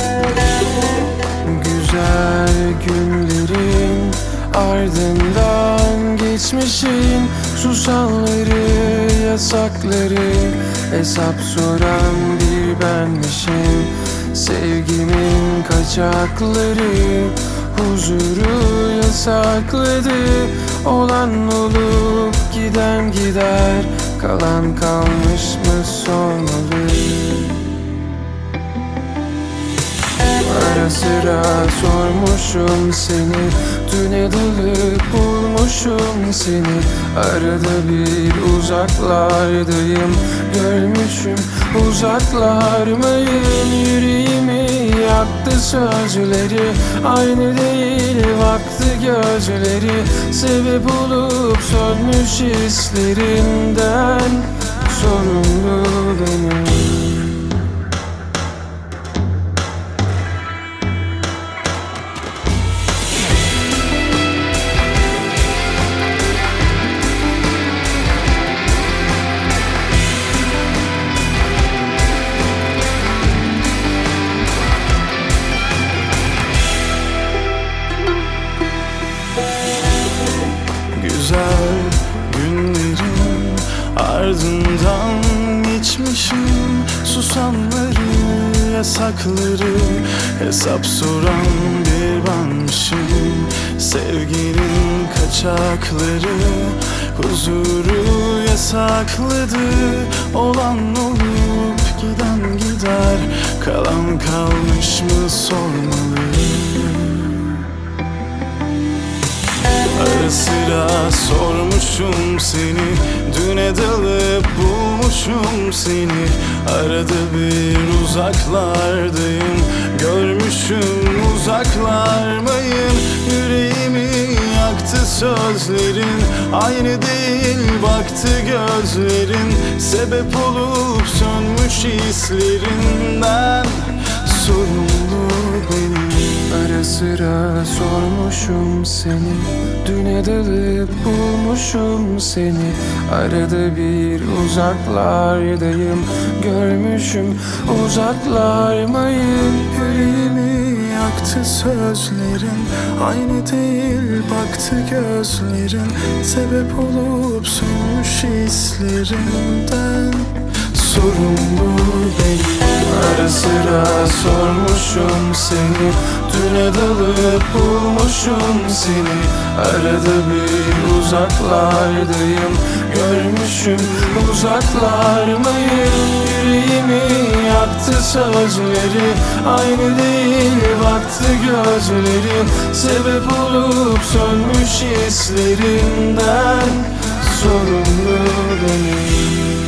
Güzel günlerin ardından geçmişin susanları, yasakları, hesap soran bir benmişim. Sevgimin kaçakları huzuru yasakladı. Olan olup giden gider, kalan kalmış mı sormalı. Ara sıra sormuşum seni, düne dalıp bulmuşum seni. Arada bir uzaklardayım, görmüşüm uzaklarmayım. Yüreğimi yaktı sözleri, aynı değil baktı gözleri. Sebep olup sönmüş hislerinden sorumlu benim. Güzel günlerin ardından geçmişim susanları, yasakları, hesap soran bir benmişim. Sevginin kaçakları huzuru yasakladı. Olan olup giden gider, kalan kalmış mı sormalı. Ara sıra sormuşum seni, düne dalıp bulmuşum seni. Arada bir uzaklardayım, görmüşüm uzaklarmayım. Yüreğimi yaktı sözlerin, aynı değil baktı gözlerin. Sebep olup sönmüş hislerinden sorumlu benim. Ara sıra sormuşum seni, düne dalıp bulmuşum seni. Arada bir uzaklardayım, görmüşüm uzaklarmayım. Yüreğimi yaktı sözlerin, aynı değil baktı gözlerin. Sebep olup sönmüş hislerinden sorumlu benim. Ara sıra sormuşum seni, düne dalıp bulmuşum seni. Arada bir uzaklardayım, görmüşüm uzaklarmayım. Yüreğimi yaktı sözleri, aynı değil baktı gözlerin. Sebep olup sönmüş hislerinden sorumlu benim.